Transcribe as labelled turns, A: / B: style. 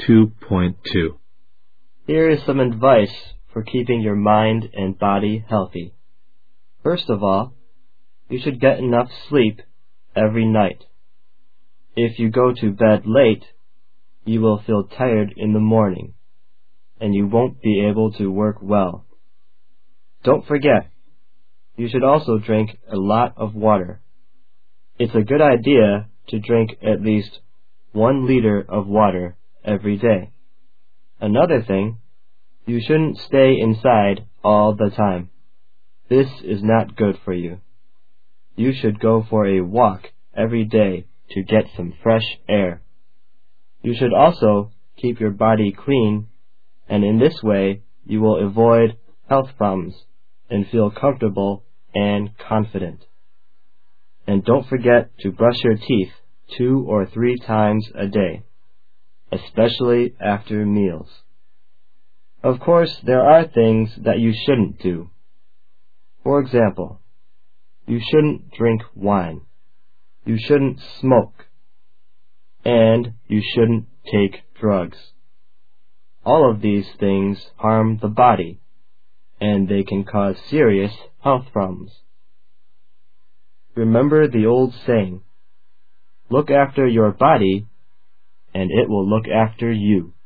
A: 2.2.
B: Here is some advice for keeping your mind and body healthy. First of all, you should get enough sleep every night. If you go to bed late, you will feel tired in the morning, and you won't be able to work well. Don't forget, you should also drink a lot of water. It's a good idea to drink at least 1 liter of water every day. Another thing, you shouldn't stay inside all the time. This is not good for you. You should go for a walk every day to get some fresh air. You should also keep your body clean, and in this way you will avoid health problems and feel comfortable and confident. And don't forget to brush your teeth 2 or 3 times a day, especially after meals. Of course, there are things that you shouldn't do. For example, you shouldn't drink wine, you shouldn't smoke, and you shouldn't take drugs. All of these things harm the body, and they can cause serious health problems. Remember the old saying, look after your body, and it will look after you.